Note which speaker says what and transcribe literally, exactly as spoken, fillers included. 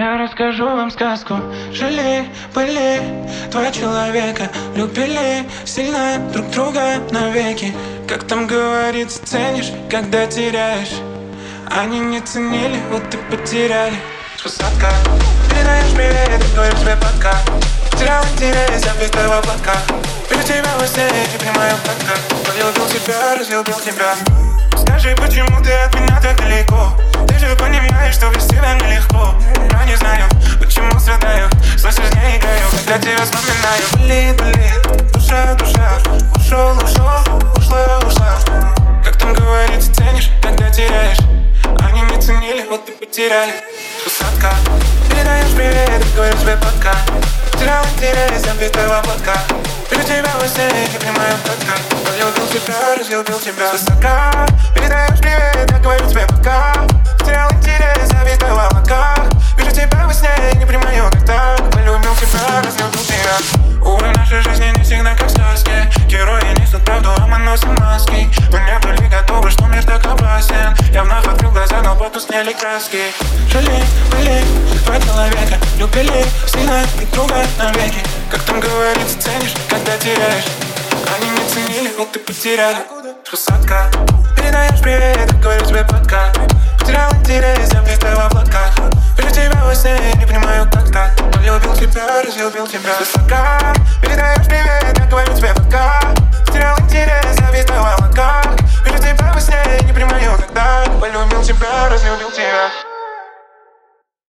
Speaker 1: Я расскажу вам сказку. Жили, были два человека, любили сильно друг друга навеки. Как там говорится, ценишь, когда теряешь. Они не ценили, вот и потеряли. Сладко, передаешь привет, и говоришь тебе пока. Потерял интерес, я без твоего платка. Вижу тебя во сне, не принимаю платка. Полюбил тебя, разлюбил тебя. Скажи, почему ты от меня так далеко? Ты же понимаешь, что без тебя нелегко. Я не знаю, почему страдаю, слышу, не играю, когда тебя вспоминаю. Болит, болит, душа, душа. Ушел, ушел, ушла, ушла. Как там говорится, ценишь, когда теряешь. Они не ценили, вот и потеряли. Сладко, передаешь привет, и говорю тебе пока. Потерял интерес, я без твоего платка. Вижу тебя во сне, не принимаю платка. Полюбил тебя, разлюбил тебя. Высока, передаешь привет, я говорю тебе пока. Потерял интерес, я без твоего платка. Вижу тебя во сне, не принимаю платка. Полюбил тебя, разлюбил тебя. Увы, в нашей жизни не всегда как сказки. Герои несут правду, а мы носим маски. Мы не были готовы, что мир так опасен. Я вновь открыл глаза, но потускнели краски. Жили, были два человека, любили сильно друг друга навеки. Как там говорится, ценишь, когда теряешь. Они не ценили, вот ты потеряли. Сладко, передаешь привет, и говорю тебе пока. Потерял интерес, я без твоего платка. Вижу тебя во сне, не понимаю, как так. Полюбил тебя, разлюбил тебя. Сладко, передаешь привет, я говорю тебе пока. Потерял интерес, я без твоего платка. Вижу тебя во сне, не понимаю, как так. Полюбил тебя, разлюбил тебя.